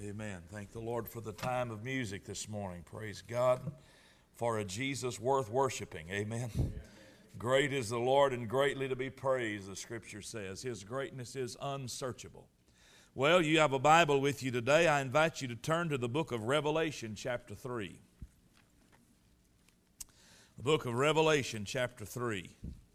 Amen. Thank the Lord for the time of music this morning. Praise God for a Jesus worth worshiping. Amen. Great is the Lord and greatly to be praised, the Scripture says. His greatness is unsearchable. Well, you have a Bible with you today. I invite you to turn to the book of Revelation, chapter 3. The book of Revelation, chapter 3.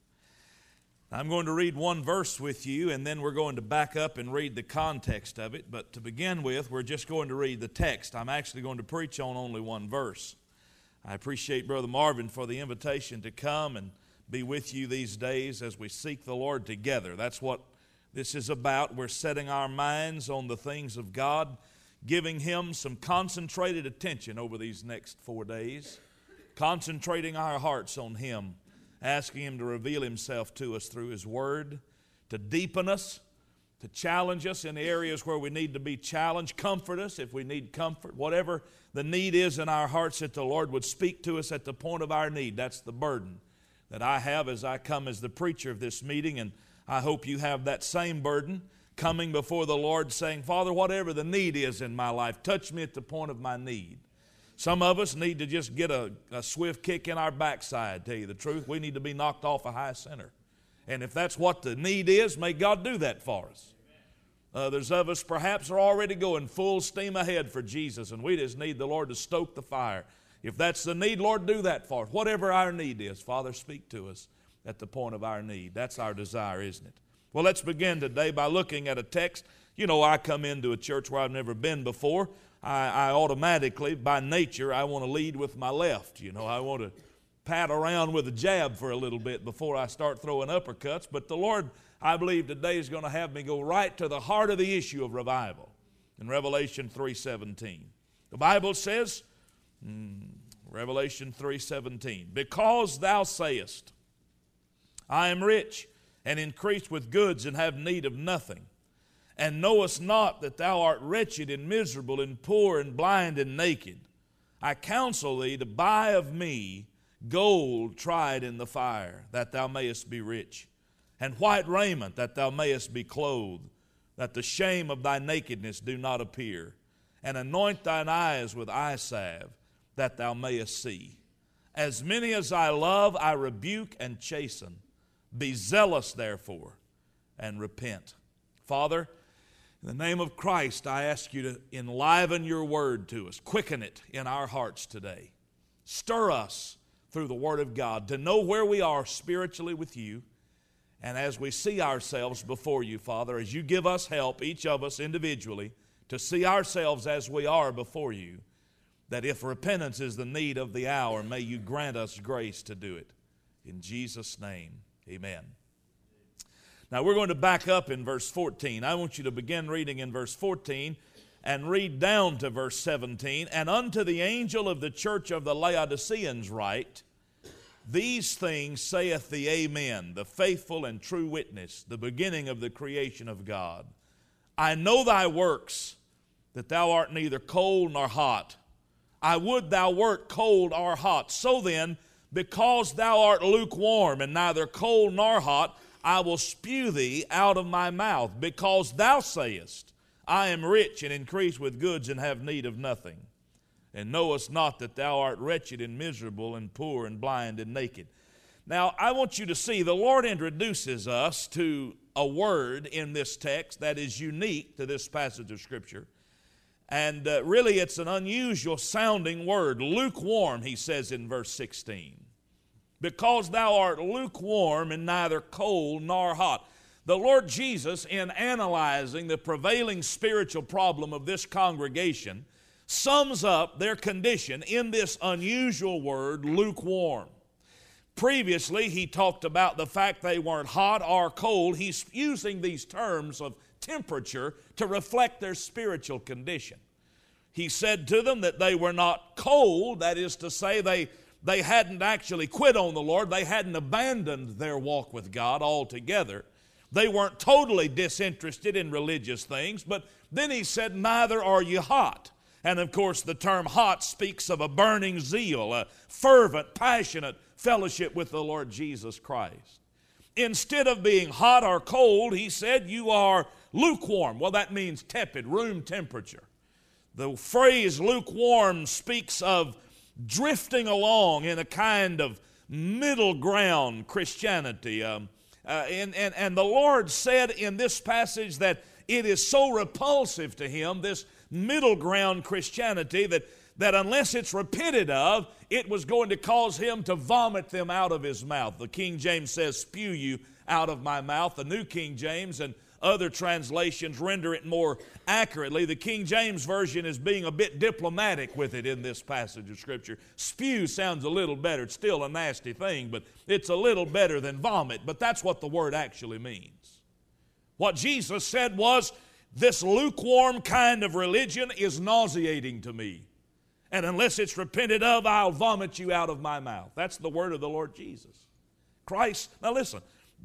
I'm going to read one verse with you, and then we're going to back up and read the context of it. But to begin with, we're just going to read the text. I'm actually going to preach on only one verse. I appreciate Brother Marvin for the invitation to come and be with you these days as we seek the Lord together. That's what this is about. We're setting our minds on the things of God, giving Him some concentrated attention over these next 4 days, concentrating our hearts on Him, asking Him to reveal Himself to us through His Word, to deepen us, to challenge us in the areas where we need to be challenged, comfort us if we need comfort, whatever the need is in our hearts, that the Lord would speak to us at the point of our need. That's the burden that I have as I come as the preacher of this meeting, and I hope you have that same burden, coming before the Lord saying, Father, whatever the need is in my life, touch me at the point of my need. Some of us need to just get a swift kick in our backside, tell you the truth. We need to be knocked off a high center. And if that's what the need is, may God do that for us. Others of us perhaps are already going full steam ahead for Jesus, and we just need the Lord to stoke the fire. If that's the need, Lord, do that for us. Whatever our need is, Father, speak to us at the point of our need. That's our desire, isn't it? Well, let's begin today by looking at a text. You know, I come into a church where I've never been before. I automatically, by nature, I want to lead with my left. You know, I want to pat around with a jab for a little bit before I start throwing uppercuts. But the Lord, I believe, today is going to have me go right to the heart of the issue of revival in Revelation 3:17. The Bible says, Revelation 3:17, because thou sayest, I am rich and increased with goods and have need of nothing, and knowest not that thou art wretched and miserable and poor and blind and naked. I counsel thee to buy of me gold tried in the fire, that thou mayest be rich, and white raiment, that thou mayest be clothed, that the shame of thy nakedness do not appear, and anoint thine eyes with eye salve, that thou mayest see. As many as I love, I rebuke and chasten. Be zealous, therefore, and repent. Father, in the name of Christ, I ask you to enliven your word to us. Quicken it in our hearts today. Stir us through the word of God to know where we are spiritually with you. And as we see ourselves before you, Father, as you give us help, each of us individually, to see ourselves as we are before you, that if repentance is the need of the hour, may you grant us grace to do it. In Jesus' name, amen. Now we're going to back up in verse 14. I want you to begin reading in verse 14 and read down to verse 17. And unto the angel of the church of the Laodiceans write, these things saith the Amen, the faithful and true witness, the beginning of the creation of God. I know thy works, that thou art neither cold nor hot. I would thou wert cold or hot. So then, because thou art lukewarm and neither cold nor hot, I will spew thee out of my mouth, because thou sayest, I am rich and increase with goods and have need of nothing, and knowest not that thou art wretched and miserable and poor and blind and naked. Now, I want you to see the Lord introduces us to a word in this text that is unique to this passage of Scripture. And really, it's an unusual sounding word. Lukewarm, he says in verse 16. Because thou art lukewarm and neither cold nor hot. The Lord Jesus, in analyzing the prevailing spiritual problem of this congregation, sums up their condition in this unusual word, lukewarm. Previously, he talked about the fact they weren't hot or cold. He's using these terms of temperature to reflect their spiritual condition. He said to them that they were not cold, that is to say they hadn't actually quit on the Lord. They hadn't abandoned their walk with God altogether. They weren't totally disinterested in religious things, but then he said, neither are you hot. And of course, the term hot speaks of a burning zeal, a fervent, passionate fellowship with the Lord Jesus Christ. Instead of being hot or cold, he said, you are lukewarm. Well, that means tepid, room temperature. The phrase lukewarm speaks of drifting along in a kind of middle ground Christianity. And the Lord said in this passage that it is so repulsive to Him, this middle ground Christianity, that unless it's repented of, it was going to cause Him to vomit them out of His mouth. The King James says, spew you out of my mouth. The New King James and other translations render it more accurately. The King James Version is being a bit diplomatic with it in this passage of Scripture. Spew sounds a little better. It's still a nasty thing, but it's a little better than vomit. But that's what the word actually means. What Jesus said was, this lukewarm kind of religion is nauseating to me. And unless it's repented of, I'll vomit you out of my mouth. That's the word of the Lord Jesus. Christ, now listen,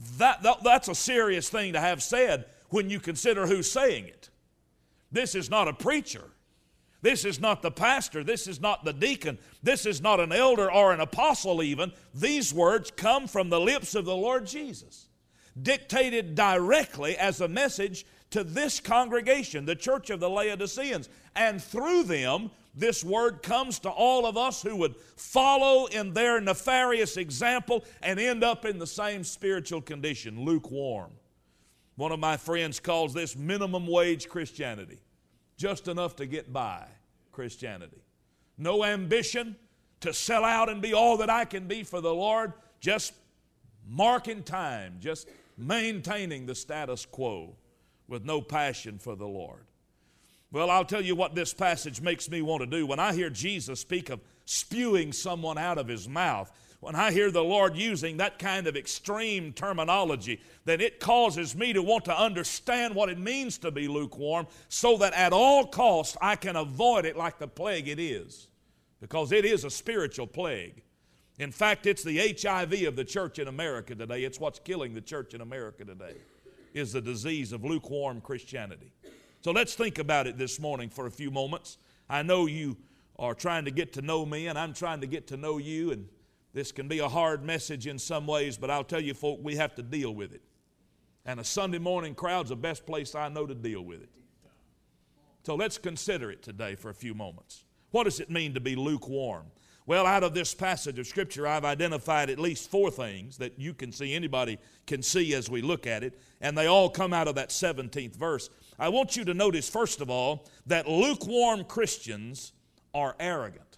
that's a serious thing to have said when you consider who's saying it. This is not a preacher. This is not the pastor. This is not the deacon. This is not an elder or an apostle even. These words come from the lips of the Lord Jesus, dictated directly as a message to this congregation, the church of the Laodiceans. And through them, this word comes to all of us who would follow in their nefarious example and end up in the same spiritual condition, lukewarm. One of my friends calls this minimum wage Christianity, just enough to get by Christianity. No ambition to sell out and be all that I can be for the Lord, just marking time, just maintaining the status quo with no passion for the Lord. Well, I'll tell you what this passage makes me want to do. When I hear Jesus speak of spewing someone out of His mouth, when I hear the Lord using that kind of extreme terminology, then it causes me to want to understand what it means to be lukewarm so that at all costs I can avoid it like the plague it is. Because it is a spiritual plague. In fact, it's the HIV of the church in America today. It's what's killing the church in America today, is the disease of lukewarm Christianity. So let's think about it this morning for a few moments. I know you are trying to get to know me, and I'm trying to get to know you, and this can be a hard message in some ways, but I'll tell you, folk, we have to deal with it. And a Sunday morning crowd's the best place I know to deal with it. So let's consider it today for a few moments. What does it mean to be lukewarm? Well, out of this passage of Scripture, I've identified at least 4 things that you can see, anybody can see as we look at it, and they all come out of that 17th verse. I want you to notice, first of all, that lukewarm Christians are arrogant.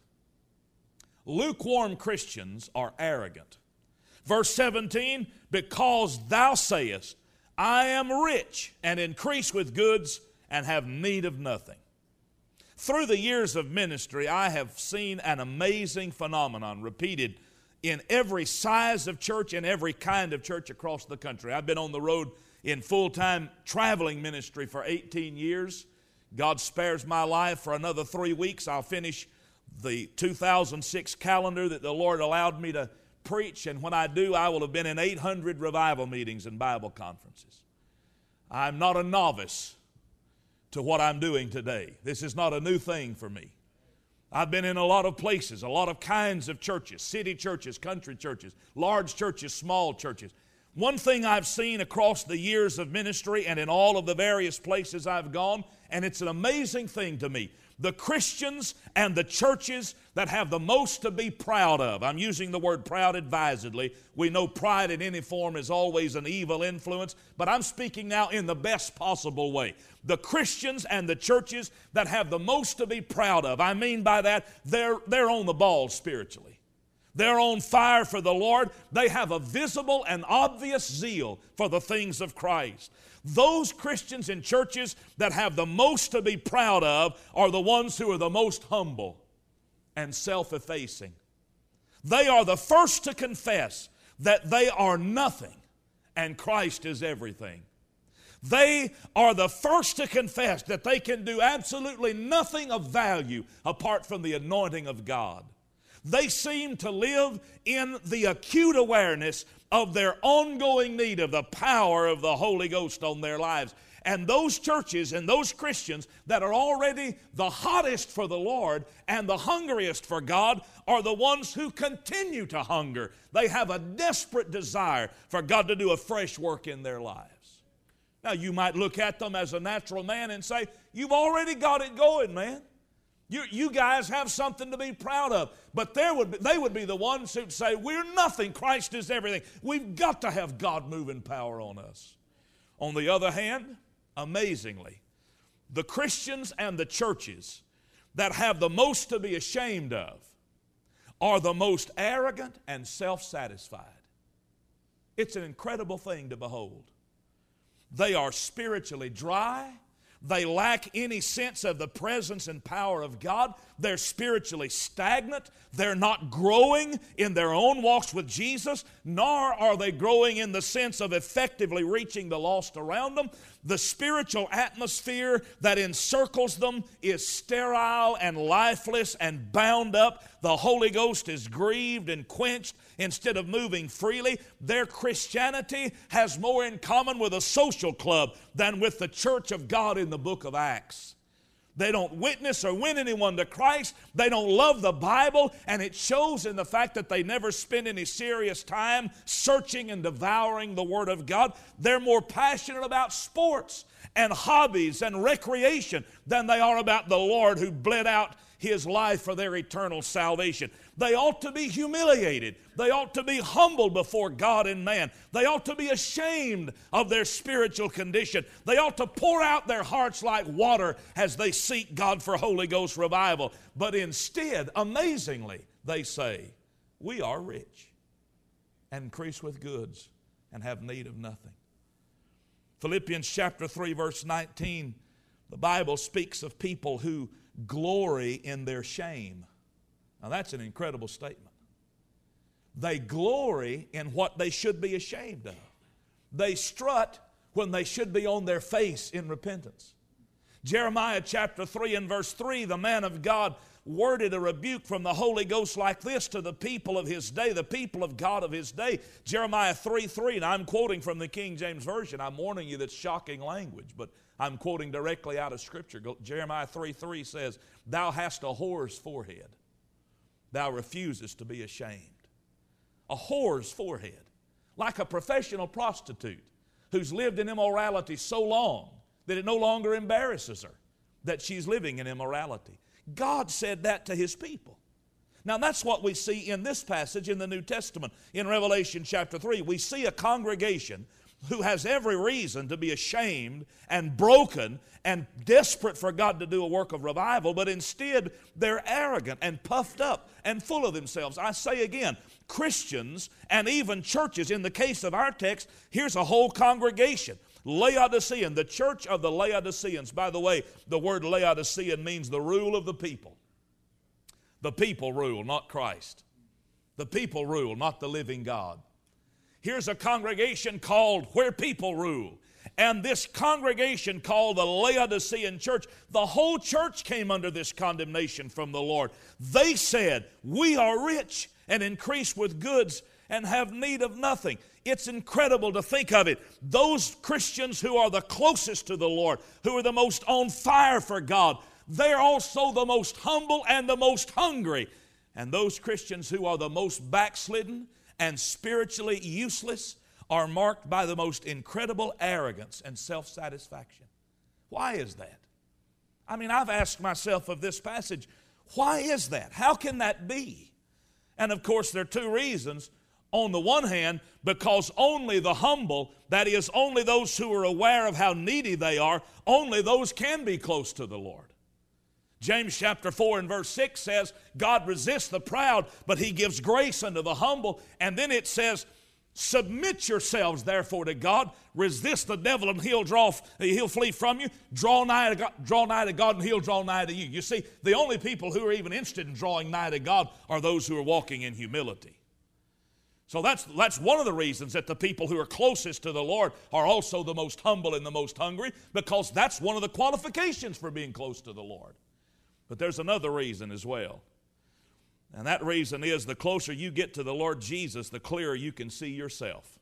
Lukewarm Christians are arrogant. Verse 17, because thou sayest, I am rich and increase with goods and have need of nothing. Through the years of ministry, I have seen an amazing phenomenon repeated in every size of church and every kind of church across the country. I've been on the road in full-time traveling ministry for 18 years. God spares my life for another 3 weeks. I'll finish the 2006 calendar that the Lord allowed me to preach, and when I do, I will have been in 800 revival meetings and Bible conferences. I'm not a novice to what I'm doing today. This is not a new thing for me. I've been in a lot of places, a lot of kinds of churches, city churches, country churches, large churches, small churches. One thing I've seen across the years of ministry and in all of the various places I've gone, and it's an amazing thing to me, the Christians and the churches that have the most to be proud of. I'm using the word proud advisedly. We know pride in any form is always an evil influence, but I'm speaking now in the best possible way. The Christians and the churches that have the most to be proud of, I mean by that, they're on the ball spiritually. They're on fire for the Lord. They have a visible and obvious zeal for the things of Christ. Those Christians in churches that have the most to be proud of are the ones who are the most humble and self-effacing. They are the first to confess that they are nothing and Christ is everything. They are the first to confess that they can do absolutely nothing of value apart from the anointing of God. They seem to live in the acute awareness of their ongoing need of the power of the Holy Ghost on their lives. And those churches and those Christians that are already the hottest for the Lord and the hungriest for God are the ones who continue to hunger. They have a desperate desire for God to do a fresh work in their lives. Now, you might look at them as a natural man and say, you've already got it going, man. You guys have something to be proud of. But they would be the ones who'd say, we're nothing, Christ is everything. We've got to have God moving power on us. On the other hand, amazingly, the Christians and the churches that have the most to be ashamed of are the most arrogant and self-satisfied. It's an incredible thing to behold. They are spiritually dry. They lack any sense of the presence and power of God. They're spiritually stagnant. They're not growing in their own walks with Jesus, nor are they growing in the sense of effectively reaching the lost around them. The spiritual atmosphere that encircles them is sterile and lifeless and bound up. The Holy Ghost is grieved and quenched instead of moving freely. Their Christianity has more in common with a social club than with the church of God in the book of Acts. They don't witness or win anyone to Christ. They don't love the Bible, and it shows in the fact that they never spend any serious time searching and devouring the Word of God. They're more passionate about sports and hobbies and recreation than they are about the Lord who bled out His life for their eternal salvation. They ought to be humiliated. They ought to be humbled before God and man. They ought to be ashamed of their spiritual condition. They ought to pour out their hearts like water as they seek God for Holy Ghost revival. But instead, amazingly, they say, we are rich and increase with goods and have need of nothing. Philippians chapter 3, verse 19, the Bible speaks of people who glory in their shame. Now that's an incredible statement. They glory in what they should be ashamed of. They strut when they should be on their face in repentance. Jeremiah chapter 3 and verse 3, the man of God worded a rebuke from the Holy Ghost like this to the people of his day, the people of God of his day. Jeremiah 3:3, and I'm quoting from the King James Version. I'm warning you that's shocking language, but I'm quoting directly out of Scripture. Jeremiah 3:3 says, thou hast a whore's forehead. Thou refusest to be ashamed. A whore's forehead. Like a professional prostitute who's lived in immorality so long that it no longer embarrasses her that she's living in immorality. God said that to His people. Now that's what we see in this passage in the New Testament. In Revelation chapter 3, we see a congregation who has every reason to be ashamed and broken and desperate for God to do a work of revival, but instead they're arrogant and puffed up and full of themselves. I say again, Christians and even churches, in the case of our text, here's a whole congregation. Laodicean, the church of the Laodiceans. By the way, the word Laodicean means the rule of the people. The people rule, not Christ. The people rule, not the living God. Here's a congregation called Where People Rule. And this congregation called the Laodicean church, the whole church came under this condemnation from the Lord. They said, we are rich and increase with goods and have need of nothing. It's incredible to think of it. Those Christians who are the closest to the Lord, who are the most on fire for God, they're also the most humble and the most hungry. And those Christians who are the most backslidden and spiritually useless are marked by the most incredible arrogance and self-satisfaction. Why is that? I mean, I've asked myself of this passage, why is that? How can that be? And of course, there are two reasons. On the one hand, because only the humble, that is, only those who are aware of how needy they are, only those can be close to the Lord. James chapter 4 and verse 6 says, God resists the proud, but He gives grace unto the humble. And then it says, submit yourselves therefore to God, resist the devil and he'll flee from you. Draw nigh to God and He'll draw nigh to you. You see, the only people who are even interested in drawing nigh to God are those who are walking in humility. So that's one of the reasons that the people who are closest to the Lord are also the most humble and the most hungry, because that's one of the qualifications for being close to the Lord. But there's another reason as well. And that reason is the closer you get to the Lord Jesus, the clearer you can see yourself.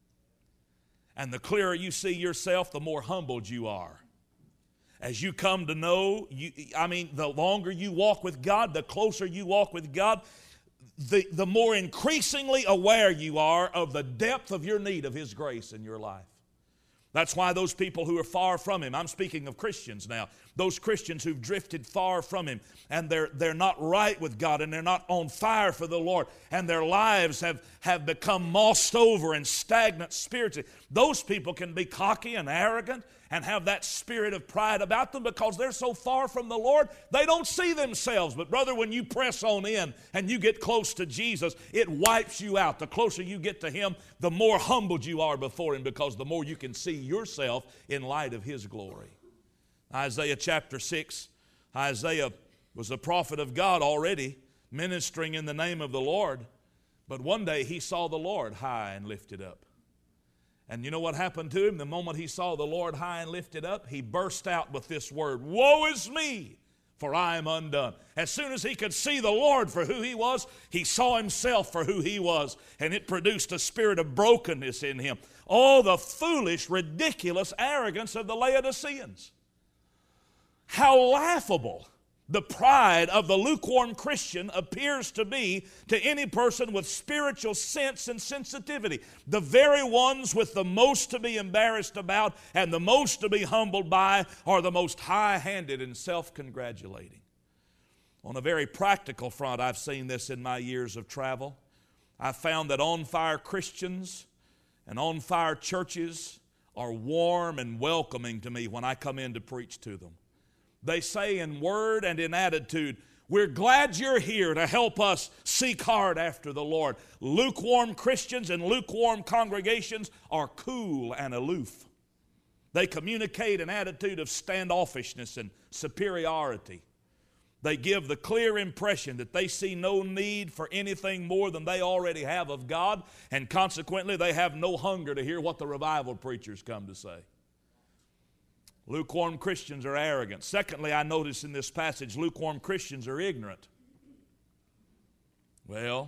And the clearer you see yourself, the more humbled you are. As you come to know, the longer you walk with God, the closer you walk with God, the more increasingly aware you are of the depth of your need of His grace in your life. That's why those people who are far from Him, I'm speaking of Christians now, those Christians who've drifted far from Him and they're not right with God and they're not on fire for the Lord and their lives have become mossed over and stagnant spiritually, those people can be cocky and arrogant and have that spirit of pride about them because they're so far from the Lord, they don't see themselves. But brother, when you press on in and you get close to Jesus, it wipes you out. The closer you get to Him, the more humbled you are before Him because the more you can see yourself in light of His glory. Isaiah chapter 6, Isaiah was a prophet of God already, ministering in the name of the Lord. But one day he saw the Lord high and lifted up. And you know what happened to him? The moment he saw the Lord high and lifted up, he burst out with this word, "Woe is me, for I am undone." As soon as he could see the Lord for who He was, he saw himself for who he was, and it produced a spirit of brokenness in him. Oh, the foolish, ridiculous arrogance of the Laodiceans. How laughable the pride of the lukewarm Christian appears to be to any person with spiritual sense and sensitivity. The very ones with the most to be embarrassed about and the most to be humbled by are the most high-handed and self-congratulating. On a very practical front, I've seen this in my years of travel. I've found that on-fire Christians and on-fire churches are warm and welcoming to me when I come in to preach to them. They say in word and in attitude, "We're glad you're here to help us seek hard after the Lord." Lukewarm Christians and lukewarm congregations are cool and aloof. They communicate an attitude of standoffishness and superiority. They give the clear impression that they see no need for anything more than they already have of God, and consequently they have no hunger to hear what the revival preachers come to say. Lukewarm Christians are arrogant. Secondly, I notice in this passage, lukewarm Christians are ignorant. Well,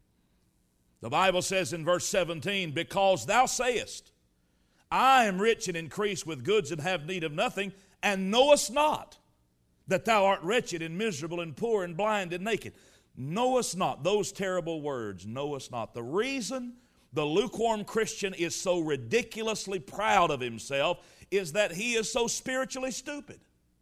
the Bible says in verse 17, "Because thou sayest, I am rich and increase with goods and have need of nothing, and knowest not that thou art wretched and miserable and poor and blind and naked." Knowest not, those terrible words, knowest not. The reason the lukewarm Christian is so ridiculously proud of himself is that he is so spiritually stupid.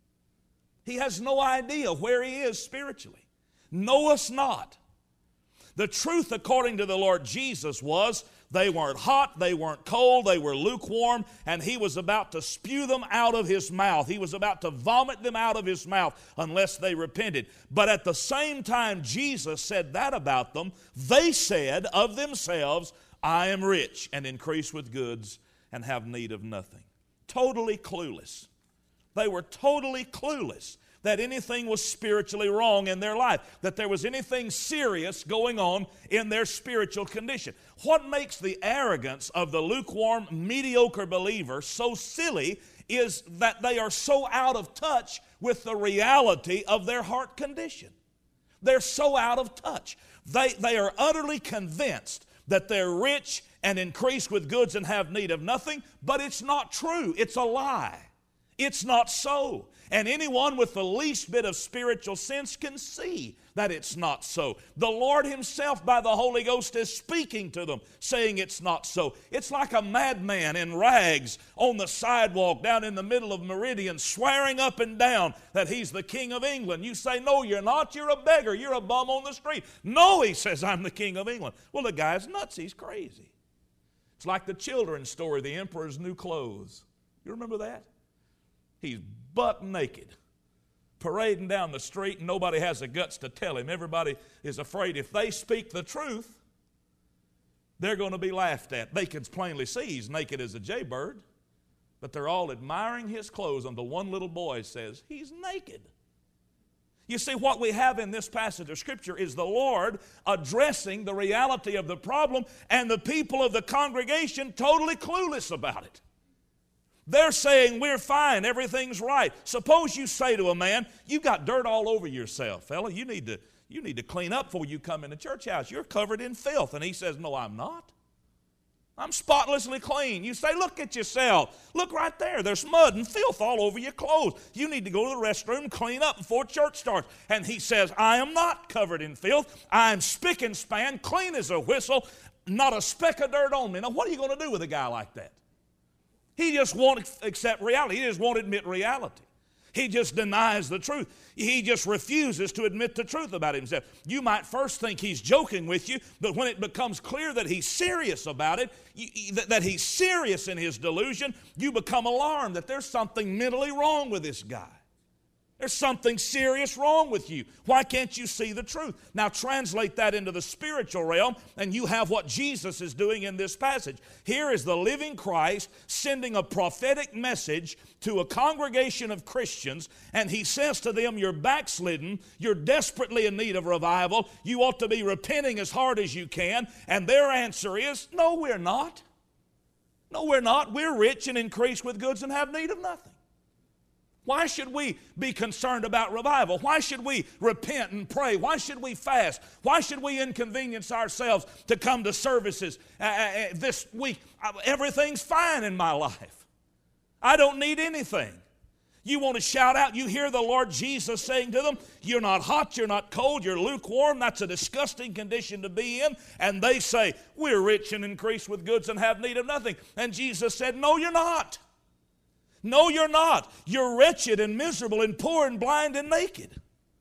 He has no idea where he is spiritually. Knowest not. The truth according to the Lord Jesus was they weren't hot, they weren't cold, they were lukewarm, and He was about to spew them out of His mouth. He was about to vomit them out of His mouth unless they repented. But at the same time Jesus said that about them, they said of themselves, "I am rich and increase with goods and have need of nothing." Totally clueless. They were totally clueless that anything was spiritually wrong in their life, that there was anything serious going on in their spiritual condition. What makes the arrogance of the lukewarm, mediocre believer so silly is that they are so out of touch with the reality of their heart condition. They're so out of touch. They are utterly convinced that they're rich and increase with goods and have need of nothing, but it's not true. It's a lie. It's not so. And anyone with the least bit of spiritual sense can see that it's not so. The Lord Himself by the Holy Ghost is speaking to them, saying it's not so. It's like a madman in rags on the sidewalk down in the middle of Meridian, swearing up and down that he's the King of England. You say, "No, you're not. You're a beggar. You're a bum on the street." "No," he says, "I'm the King of England." Well, the guy's nuts. He's crazy. It's like the children's story, The Emperor's New Clothes. You remember that? He's buck naked, parading down the street, and nobody has the guts to tell him. Everybody is afraid if they speak the truth, they're going to be laughed at. They can plainly see he's naked as a jaybird, but they're all admiring his clothes until one little boy says, "He's naked." You see, what we have in this passage of Scripture is the Lord addressing the reality of the problem, and the people of the congregation totally clueless about it. They're saying, "We're fine, everything's right." Suppose you say to a man, "You've got dirt all over yourself, fella. You need to clean up before you come in the church house. You're covered in filth." And he says, "No, I'm not. I'm spotlessly clean." You say, "Look at yourself. Look right there. There's mud and filth all over your clothes. You need to go to the restroom and clean up before church starts." And he says, "I am not covered in filth. I'm spick and span, clean as a whistle, not a speck of dirt on me." Now, what are you going to do with a guy like that? He just won't accept reality. He just won't admit reality. He just denies the truth. He just refuses to admit the truth about himself. You might first think he's joking with you, but when it becomes clear that he's serious about it, that he's serious in his delusion, you become alarmed that there's something mentally wrong with this guy. There's something serious wrong with you. Why can't you see the truth? Now translate that into the spiritual realm, and you have what Jesus is doing in this passage. Here is the living Christ sending a prophetic message to a congregation of Christians, and he says to them, you're backslidden, you're desperately in need of revival, you ought to be repenting as hard as you can, and their answer is, no, we're not. No, we're not. We're rich and increased with goods and have need of nothing. Why should we be concerned about revival? Why should we repent and pray? Why should we fast? Why should we inconvenience ourselves to come to services this week? Everything's fine in my life. I don't need anything. You want to shout out, you hear the Lord Jesus saying to them, you're not hot, you're not cold, you're lukewarm. That's a disgusting condition to be in. And they say, we're rich and increased with goods and have need of nothing. And Jesus said, no, you're not. No, you're not. You're wretched and miserable and poor and blind and naked.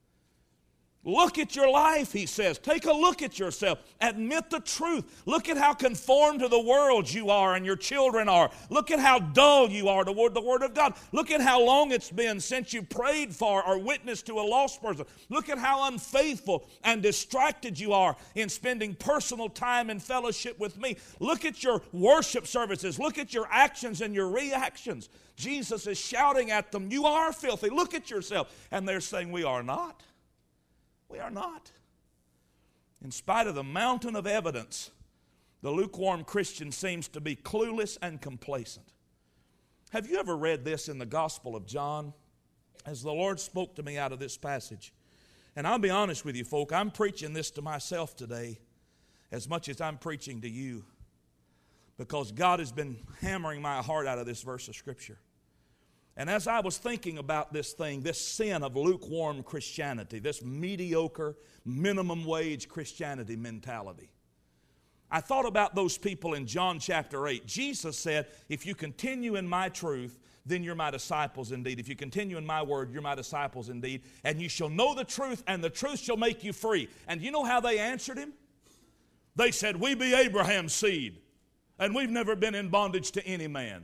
Look at your life, he says. Take a look at yourself. Admit the truth. Look at how conformed to the world you are and your children are. Look at how dull you are toward the Word of God. Look at how long it's been since you prayed for or witnessed to a lost person. Look at how unfaithful and distracted you are in spending personal time and fellowship with me. Look at your worship services. Look at your actions and your reactions. Jesus is shouting at them, you are filthy. Look at yourself. And they're saying, we are not. We are not. In spite of the mountain of evidence, the lukewarm Christian seems to be clueless and complacent. Have you ever read this in the Gospel of John? As the Lord spoke to me out of this passage. And I'll be honest with you, folk, I'm preaching this to myself today as much as I'm preaching to you, because God has been hammering my heart out of this verse of Scripture. And as I was thinking about this thing, this sin of lukewarm Christianity, this mediocre, minimum wage Christianity mentality, I thought about those people in John chapter 8. Jesus said, if you continue in my truth, then you're my disciples indeed. If you continue in my word, you're my disciples indeed. And you shall know the truth, and the truth shall make you free. And you know how they answered him? They said, we be Abraham's seed, and we've never been in bondage to any man.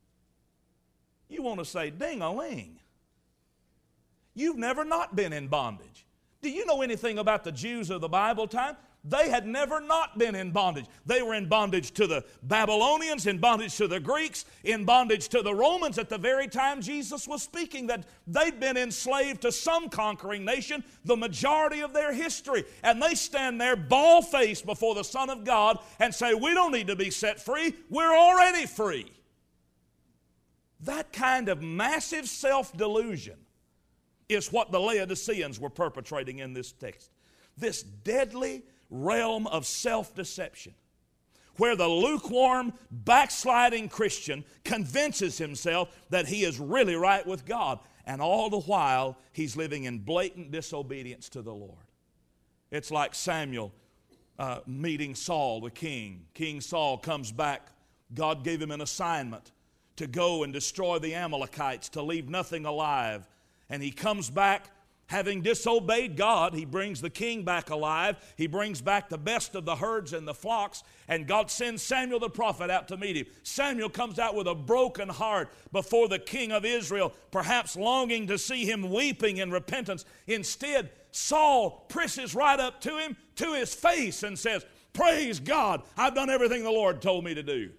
You want to say, ding-a-ling. You've never not been in bondage. Do you know anything about the Jews of the Bible time? They had never not been in bondage. They were in bondage to the Babylonians, in bondage to the Greeks, in bondage to the Romans at the very time Jesus was speaking, that they'd been enslaved to some conquering nation the majority of their history. And they stand there bald-faced before the Son of God and say, we don't need to be set free. We're already free. That kind of massive self-delusion is what the Laodiceans were perpetrating in this text. This deadly realm of self-deception, where the lukewarm, backsliding Christian convinces himself that he is really right with God, and all the while he's living in blatant disobedience to the Lord. It's like Samuel meeting Saul, the king. King Saul comes back. God gave him an assignment to go and destroy the Amalekites, to leave nothing alive. And he comes back having disobeyed God. He brings the king back alive. He brings back the best of the herds and the flocks. And God sends Samuel the prophet out to meet him. Samuel comes out with a broken heart before the king of Israel, perhaps longing to see him weeping in repentance. Instead, Saul presses right up to him, to his face, and says, praise God, I've done everything the Lord told me to do.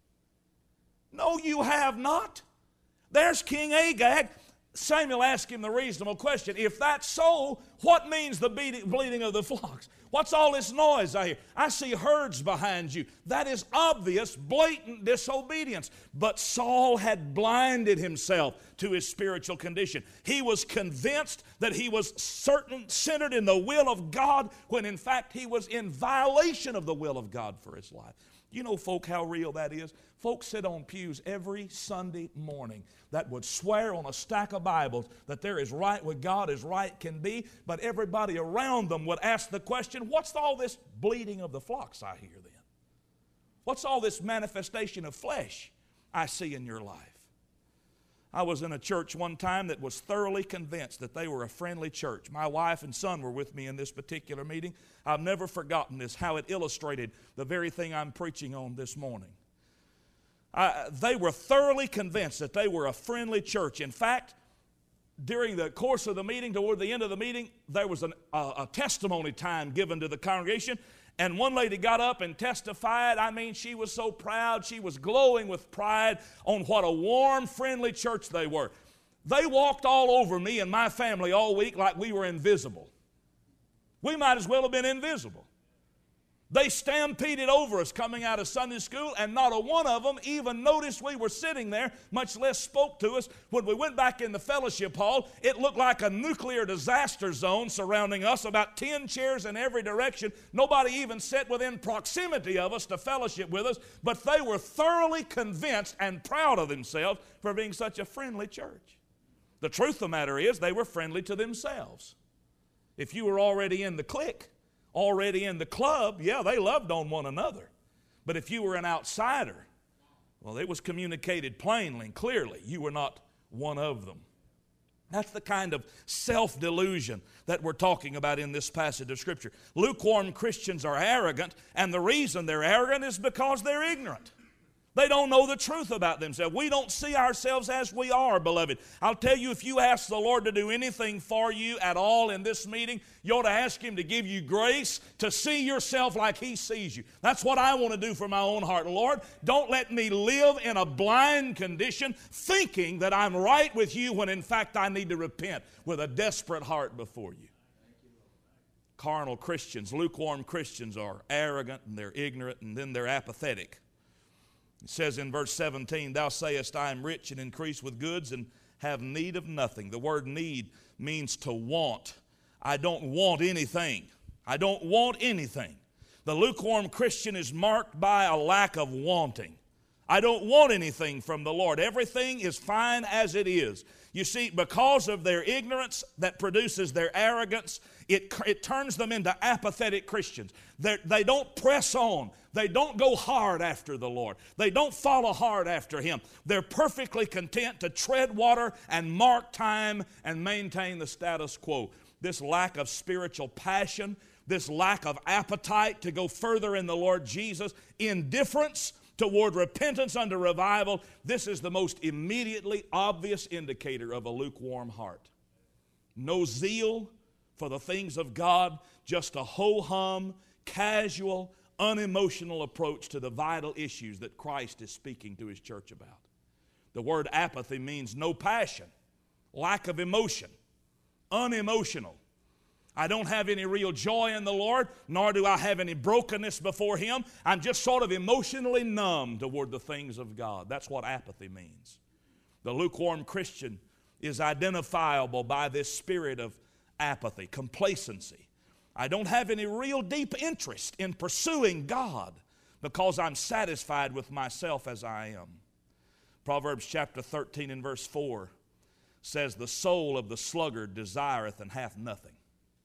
No, you have not. There's King Agag. Samuel asked him the reasonable question. If that's so, what means the bleating of the flocks? What's all this noise I hear? I see herds behind you. That is obvious, blatant disobedience. But Saul had blinded himself to his spiritual condition. He was convinced that he was centered in the will of God, when in fact he was in violation of the will of God for his life. You know, folk, how real that is? Folks sit on pews every Sunday morning that would swear on a stack of Bibles that they're as right with God as right can be, but everybody around them would ask the question, what's all this bleating of the flocks I hear then? What's all this manifestation of flesh? I see in your life. I was in a church one time that was thoroughly convinced that they were a friendly church. My wife and son were with me in this particular meeting. I've never forgotten this, how it illustrated the very thing I'm preaching on this morning. They were thoroughly convinced that they were a friendly church. In fact, during the course of the meeting, toward the end of the meeting, there was a testimony time given to the congregation. And one lady got up and testified. I mean, she was so proud. She was glowing with pride on what a warm, friendly church they were. They walked all over me and my family all week like we were invisible. We might as well have been invisible. They stampeded over us coming out of Sunday school, and not a one of them even noticed we were sitting there, much less spoke to us. When we went back in the fellowship hall, it looked like a nuclear disaster zone surrounding us, about 10 chairs in every direction. Nobody even sat within proximity of us to fellowship with us, but they were thoroughly convinced and proud of themselves for being such a friendly church. The truth of the matter is, they were friendly to themselves. If you were already in the clique, already in the club, yeah, they loved on one another. But if you were an outsider, well, it was communicated plainly and clearly. You were not one of them. That's the kind of self-delusion that we're talking about in this passage of Scripture. Lukewarm Christians are arrogant, and the reason they're arrogant is because they're ignorant. They don't know the truth about themselves. We don't see ourselves as we are, beloved. I'll tell you, if you ask the Lord to do anything for you at all in this meeting, you ought to ask Him to give you grace to see yourself like He sees you. That's what I want to do for my own heart. Lord, don't let me live in a blind condition thinking that I'm right with you when in fact I need to repent with a desperate heart before you. Carnal Christians, lukewarm Christians are arrogant and they're ignorant and then they're apathetic. It says in verse 17, thou sayest, I am rich and increase with goods and have need of nothing. The word need means to want. I don't want anything. I don't want anything. The lukewarm Christian is marked by a lack of wanting. I don't want anything from the Lord. Everything is fine as it is. You see, because of their ignorance that produces their arrogance, it turns them into apathetic Christians. They don't press on. They don't go hard after the Lord. They don't follow hard after Him. They're perfectly content to tread water and mark time and maintain the status quo. This lack of spiritual passion, this lack of appetite to go further in the Lord Jesus, indifference toward repentance unto revival, this is the most immediately obvious indicator of a lukewarm heart. No zeal for the things of God, just a ho-hum, casual, unemotional approach to the vital issues that Christ is speaking to His church about. The word apathy means no passion, lack of emotion, unemotional. I don't have any real joy in the Lord, nor do I have any brokenness before Him. I'm just sort of emotionally numb toward the things of God. That's what apathy means. The lukewarm Christian is identifiable by this spirit of apathy, complacency. I don't have any real deep interest in pursuing God because I'm satisfied with myself as I am. Proverbs chapter 13 and verse 4 says, the soul of the sluggard desireth and hath nothing.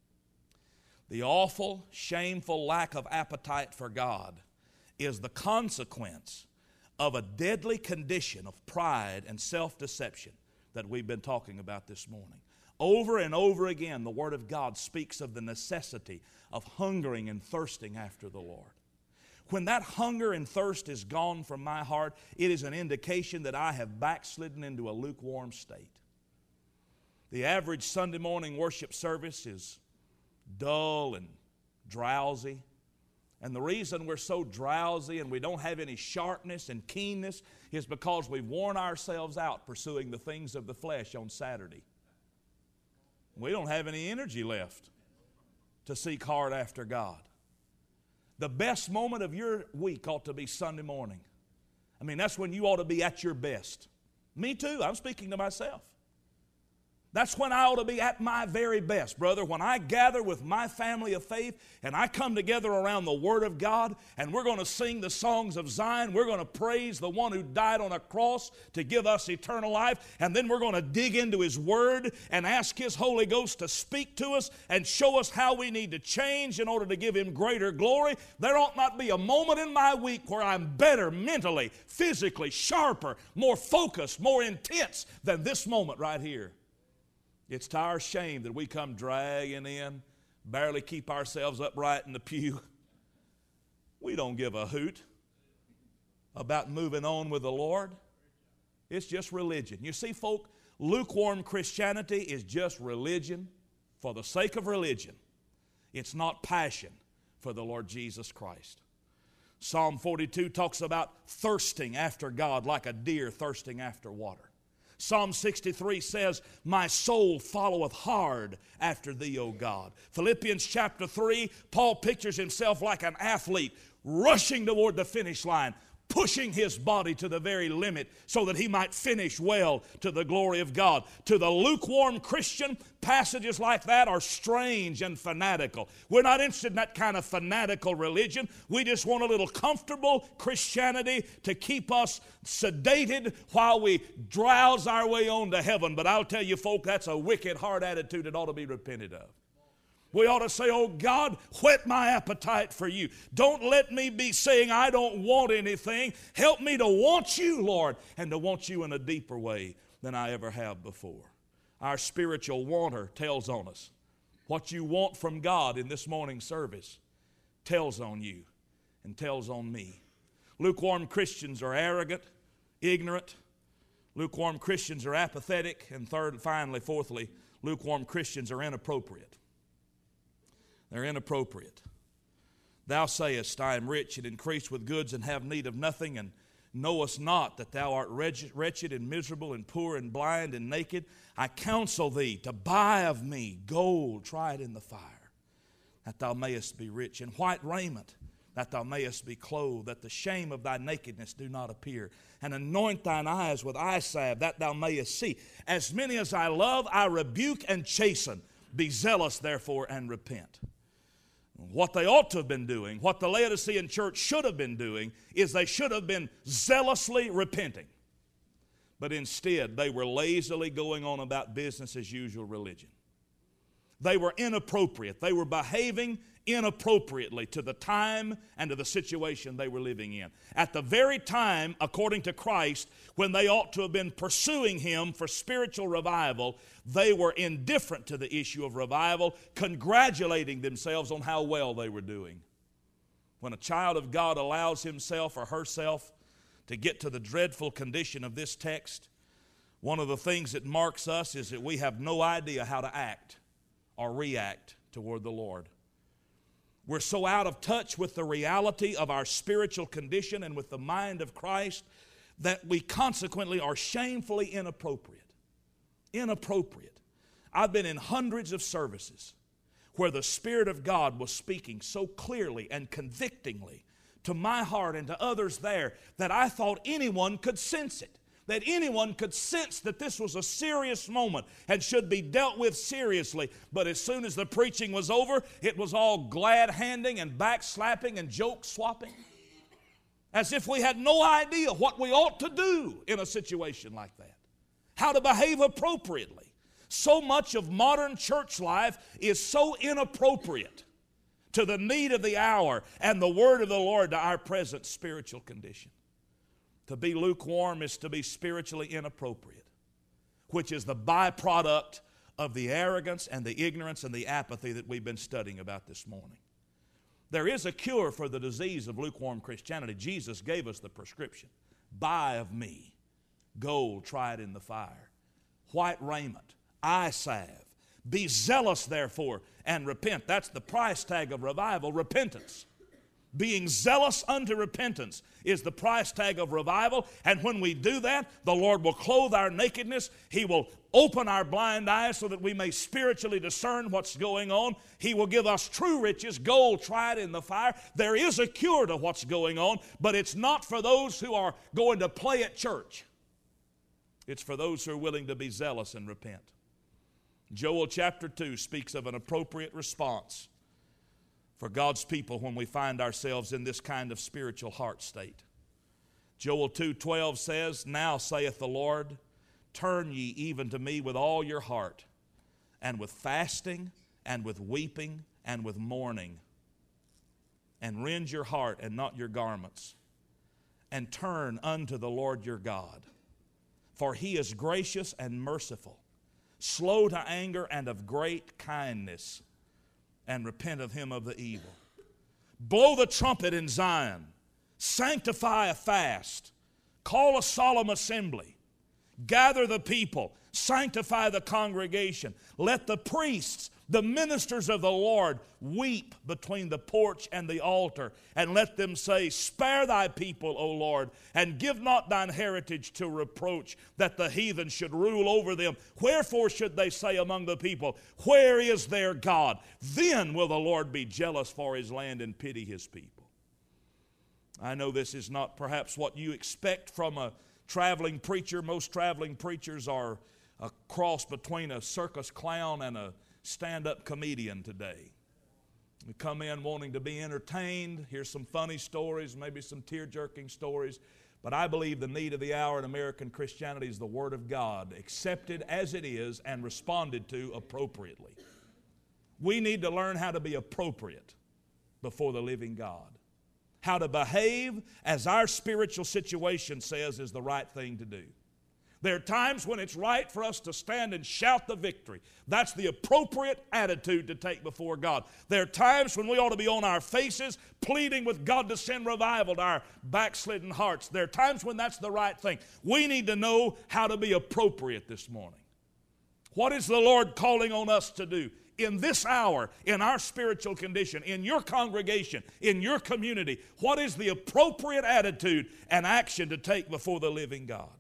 The awful, shameful lack of appetite for God is the consequence of a deadly condition of pride and self-deception that we've been talking about this morning. Over and over again, the Word of God speaks of the necessity of hungering and thirsting after the Lord. When that hunger and thirst is gone from my heart, it is an indication that I have backslidden into a lukewarm state. The average Sunday morning worship service is dull and drowsy. And the reason we're so drowsy and we don't have any sharpness and keenness is because we've worn ourselves out pursuing the things of the flesh on Saturday. We don't have any energy left to seek hard after God. The best moment of your week ought to be Sunday morning. I mean, that's when you ought to be at your best. Me too, I'm speaking to myself. That's when I ought to be at my very best, brother. When I gather with my family of faith and I come together around the Word of God and we're going to sing the songs of Zion, we're going to praise the one who died on a cross to give us eternal life, and then we're going to dig into His Word and ask His Holy Ghost to speak to us and show us how we need to change in order to give Him greater glory. There ought not be a moment in my week where I'm better mentally, physically, sharper, more focused, more intense than this moment right here. It's to our shame that we come dragging in, barely keep ourselves upright in the pew. We don't give a hoot about moving on with the Lord. It's just religion. You see, folk, lukewarm Christianity is just religion for the sake of religion. It's not passion for the Lord Jesus Christ. Psalm 42 talks about thirsting after God like a deer thirsting after water. Psalm 63 says, my soul followeth hard after thee, O God. Philippians chapter 3, Paul pictures himself like an athlete rushing toward the finish line, pushing his body to the very limit so that he might finish well to the glory of God. To the lukewarm Christian, passages like that are strange and fanatical. We're not interested in that kind of fanatical religion. We just want a little comfortable Christianity to keep us sedated while we drowse our way on to heaven. But I'll tell you, folk, that's a wicked, hard attitude that ought to be repented of. We ought to say, oh God, whet my appetite for you. Don't let me be saying I don't want anything. Help me to want you, Lord, and to want you in a deeper way than I ever have before. Our spiritual wanter tells on us. What you want from God in this morning's service tells on you and tells on me. Lukewarm Christians are arrogant, ignorant. Lukewarm Christians are apathetic. And fourthly, lukewarm Christians are inappropriate. They're inappropriate. Thou sayest, I am rich and increase with goods and have need of nothing, and knowest not that thou art wretched and miserable and poor and blind and naked. I counsel thee to buy of me gold tried in the fire, that thou mayest be rich, and white raiment, that thou mayest be clothed, that the shame of thy nakedness do not appear. And anoint thine eyes with eye salve, that thou mayest see. As many as I love, I rebuke and chasten. Be zealous, therefore, and repent. What they ought to have been doing, what the Laodicean church should have been doing, is they should have been zealously repenting. But instead, they were lazily going on about business as usual religion. They were inappropriate. They were behaving inappropriately to the time and to the situation they were living in. At the very time, according to Christ, when they ought to have been pursuing Him for spiritual revival, they were indifferent to the issue of revival, congratulating themselves on how well they were doing. When a child of God allows himself or herself to get to the dreadful condition of this text, one of the things that marks us is that we have no idea how to act or react toward the Lord. We're so out of touch with the reality of our spiritual condition and with the mind of Christ that we consequently are shamefully inappropriate. Inappropriate. I've been in hundreds of services where the Spirit of God was speaking so clearly and convictingly to my heart and to others there that I thought anyone could sense it. That anyone could sense that this was a serious moment and should be dealt with seriously. But as soon as the preaching was over, it was all glad-handing and backslapping and joke-swapping. As if we had no idea what we ought to do in a situation like that. How to behave appropriately. So much of modern church life is so inappropriate to the need of the hour and the word of the Lord to our present spiritual condition. To be lukewarm is to be spiritually inappropriate, which is the byproduct of the arrogance and the ignorance and the apathy that we've been studying about this morning. There is a cure for the disease of lukewarm Christianity. Jesus gave us the prescription. Buy of me gold tried in the fire, white raiment, eye salve. Be zealous, therefore, and repent. That's the price tag of revival, repentance. Being zealous unto repentance is the price tag of revival. And when we do that, the Lord will clothe our nakedness. He will open our blind eyes so that we may spiritually discern what's going on. He will give us true riches, gold tried in the fire. There is a cure to what's going on, but it's not for those who are going to play at church. It's for those who are willing to be zealous and repent. Joel chapter 2 speaks of an appropriate response for God's people when we find ourselves in this kind of spiritual heart state. Joel 2:12 says, "Now saith the Lord, turn ye even to me with all your heart, and with fasting, and with weeping, and with mourning, and rend your heart and not your garments, and turn unto the Lord your God. For he is gracious and merciful, slow to anger and of great kindness, and repent of him of the evil. Blow the trumpet in Zion, sanctify a fast, call a solemn assembly, gather the people, sanctify the congregation. Let the priests, the ministers of the Lord, weep between the porch and the altar, and let them say, spare thy people, O Lord, and give not thine heritage to reproach, that the heathen should rule over them. Wherefore should they say among the people, where is their God? Then will the Lord be jealous for his land and pity his people." I know this is not perhaps what you expect from a traveling preacher. Most traveling preachers are a cross between a circus clown and a stand-up comedian today. We come in wanting to be entertained, hear some funny stories, maybe some tear-jerking stories, but I believe the need of the hour in American Christianity is the Word of God, accepted as it is and responded to appropriately. We need to learn how to be appropriate before the living God. How to behave as our spiritual situation says is the right thing to do. There are times when it's right for us to stand and shout the victory. That's the appropriate attitude to take before God. There are times when we ought to be on our faces pleading with God to send revival to our backslidden hearts. There are times when that's the right thing. We need to know how to be appropriate this morning. What is the Lord calling on us to do in this hour, in our spiritual condition, in your congregation, in your community? What is the appropriate attitude and action to take before the living God?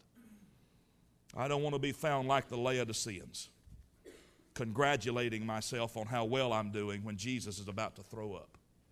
I don't want to be found like the Laodiceans, congratulating myself on how well I'm doing when Jesus is about to throw up.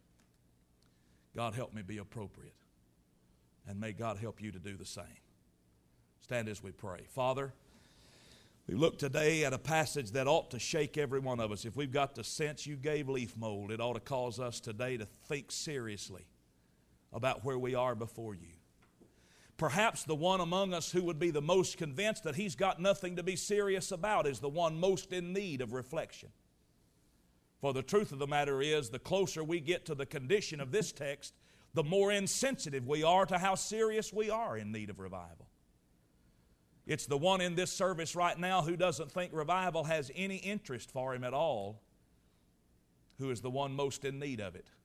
God, help me be appropriate, and may God help you to do the same. Stand as we pray. Father, we look today at a passage that ought to shake every one of us. If we've got the sense you gave leaf mold, it ought to cause us today to think seriously about where we are before you. Perhaps the one among us who would be the most convinced that he's got nothing to be serious about is the one most in need of reflection. For the truth of the matter is, the closer we get to the condition of this text, the more insensitive we are to how serious we are in need of revival. It's the one in this service right now who doesn't think revival has any interest for him at all, who is the one most in need of it.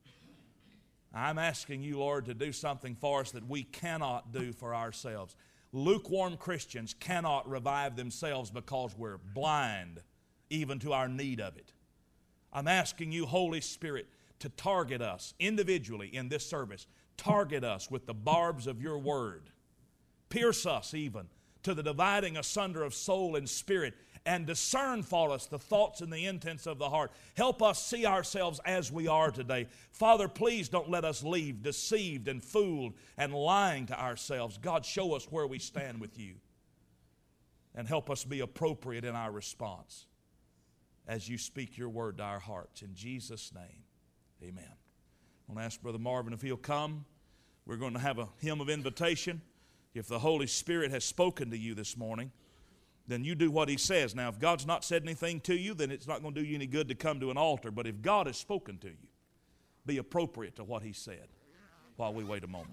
I'm asking you, Lord, to do something for us that we cannot do for ourselves. Lukewarm Christians cannot revive themselves because we're blind even to our need of it. I'm asking you, Holy Spirit, to target us individually in this service. Target us with the barbs of your word. Pierce us even to the dividing asunder of soul and spirit, and discern for us the thoughts and the intents of the heart. Help us see ourselves as we are today. Father, please don't let us leave deceived and fooled and lying to ourselves. God, show us where we stand with you, and help us be appropriate in our response as you speak your word to our hearts. In Jesus' name, amen. I want to ask Brother Marvin if he'll come. We're going to have a hymn of invitation. If the Holy Spirit has spoken to you this morning, then you do what he says. Now, if God's not said anything to you, then it's not going to do you any good to come to an altar. But if God has spoken to you, be appropriate to what he said while we wait a moment.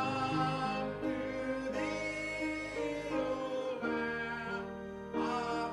Come to thee, O Lamb of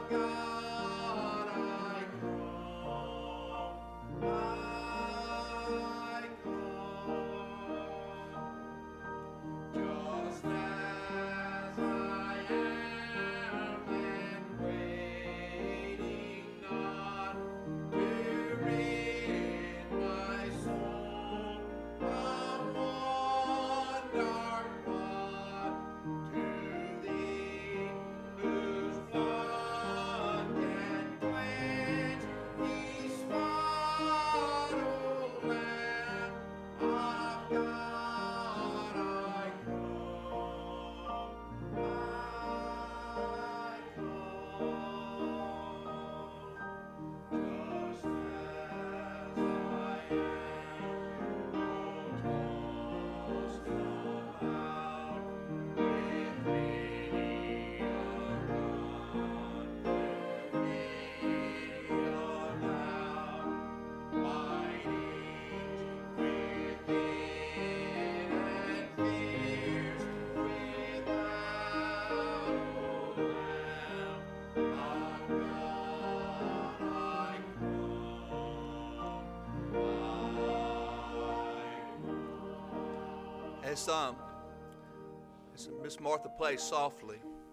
As Miss Martha plays softly,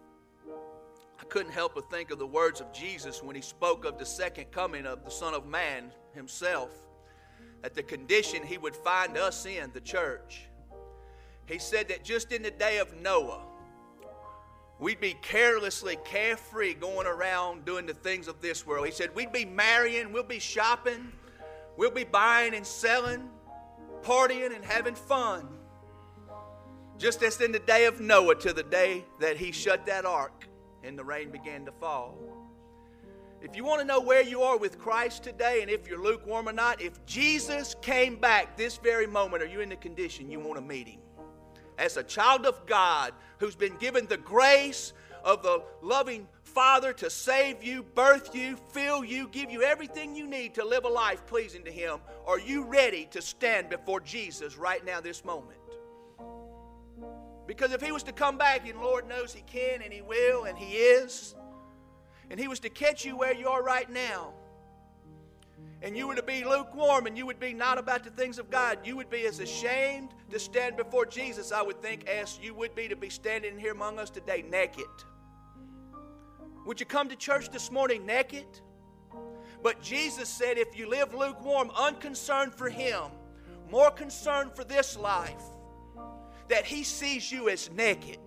I couldn't help but think of the words of Jesus when he spoke of the second coming of the Son of Man himself, that the condition he would find us in, the church. He said that just in the day of Noah, we'd be carelessly carefree going around doing the things of this world. He said we'd be marrying, we'll be shopping, we'll be buying and selling, partying and having fun. Just as in the day of Noah, to the day that he shut that ark and the rain began to fall. If you want to know where you are with Christ today and if you're lukewarm or not, if Jesus came back this very moment, are you in the condition you want to meet him? As a child of God who's been given the grace of the loving Father to save you, birth you, fill you, give you everything you need to live a life pleasing to him, are you ready to stand before Jesus right now this moment? Because if he was to come back, and Lord knows he can and he will and he is, and he was to catch you where you are right now, and you were to be lukewarm and you would be not about the things of God, you would be as ashamed to stand before Jesus, I would think, as you would be to be standing here among us today naked. Would you come to church this morning naked? But Jesus said if you live lukewarm, unconcerned for him, more concerned for this life, that he sees you as naked.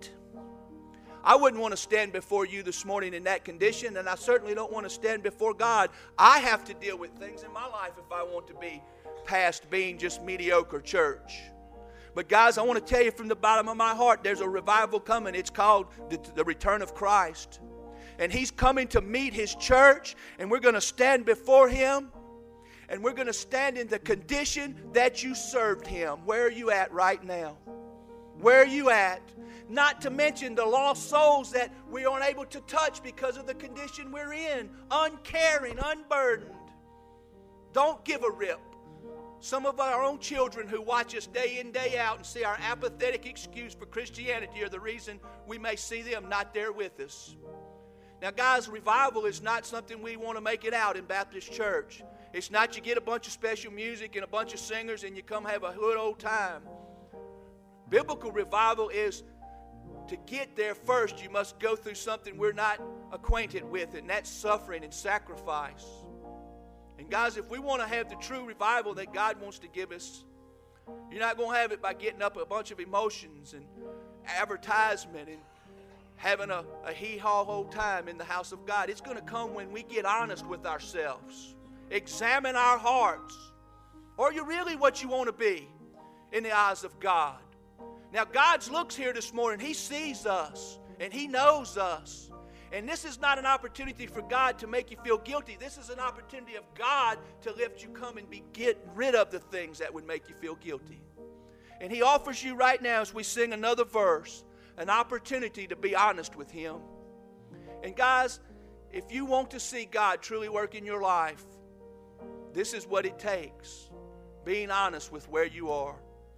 I wouldn't want to stand before you this morning in that condition, and I certainly don't want to stand before God. I have to deal with things in my life if I want to be past being just mediocre church. But guys, I want to tell you from the bottom of my heart, there's a revival coming. It's called the return of Christ. And he's coming to meet his church, and we're going to stand before him, and we're going to stand in the condition that you served him. Where are you at right now? Where are you at? Not to mention the lost souls that we aren't able to touch because of the condition we're in. Uncaring, unburdened. Don't give a rip. Some of our own children who watch us day in, day out and see our apathetic excuse for Christianity are the reason we may see them not there with us. Now guys, revival is not something we want to make it out in Baptist church. It's not you get a bunch of special music and a bunch of singers and you come have a good old time. Biblical revival is to get there first, you must go through something we're not acquainted with, and that's suffering and sacrifice. And guys, if we want to have the true revival that God wants to give us, you're not going to have it by getting up a bunch of emotions and advertisement and having a hee-haw whole time in the house of God. It's going to come when we get honest with ourselves, examine our hearts. Are you really what you want to be in the eyes of God? Now, God looks here this morning. He sees us, and he knows us. And this is not an opportunity for God to make you feel guilty. This is an opportunity of God to let you come and get rid of the things that would make you feel guilty. And he offers you right now, as we sing another verse, an opportunity to be honest with him. And guys, if you want to see God truly work in your life, this is what it takes. Being honest with where you are.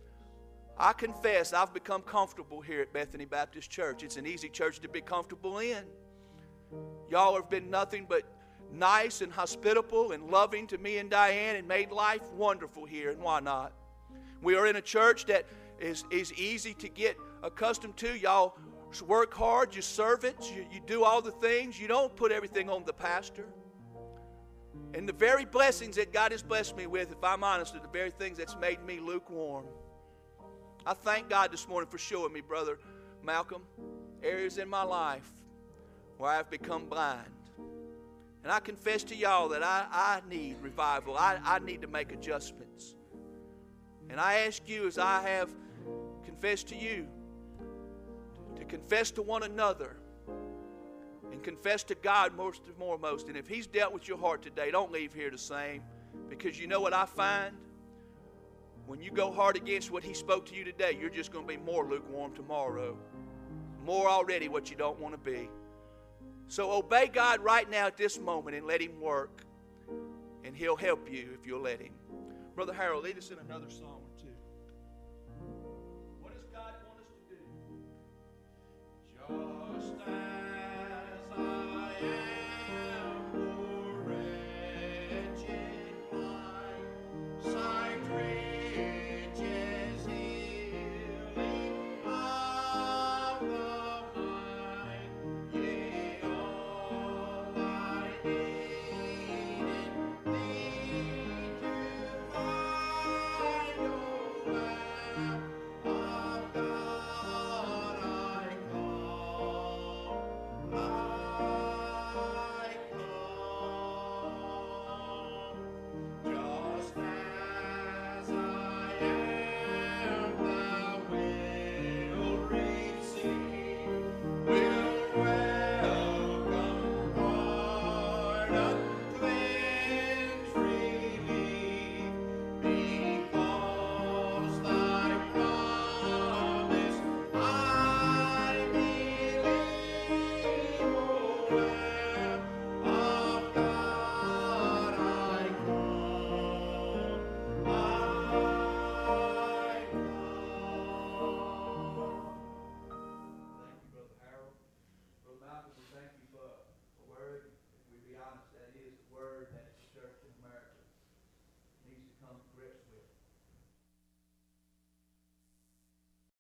I confess I've become comfortable here at Bethany Baptist Church. It's an easy church to be comfortable in. Y'all have been nothing but nice and hospitable and loving to me and Diane and made life wonderful here, and why not? We are in a church that is easy to get accustomed to. Y'all work hard, you serve it, you do all the things. You don't put everything on the pastor. And the very blessings that God has blessed me with, if I'm honest, are the very things that's made me lukewarm. I thank God this morning for showing me, Brother Malcolm, areas in my life where I've become blind. And I confess to y'all that I need revival. I need to make adjustments. And I ask you, as I have confessed to you, to confess to one another and confess to God most and foremost. And if he's dealt with your heart today, don't leave here the same. Because you know what I find? When you go hard against what he spoke to you today, you're just going to be more lukewarm tomorrow. More already what you don't want to be. So obey God right now at this moment and let him work. And he'll help you if you'll let him. Brother Harold, lead us in another song or two. What does God want us to do? Just as I am, poor wretched blind, sight riches healing. word that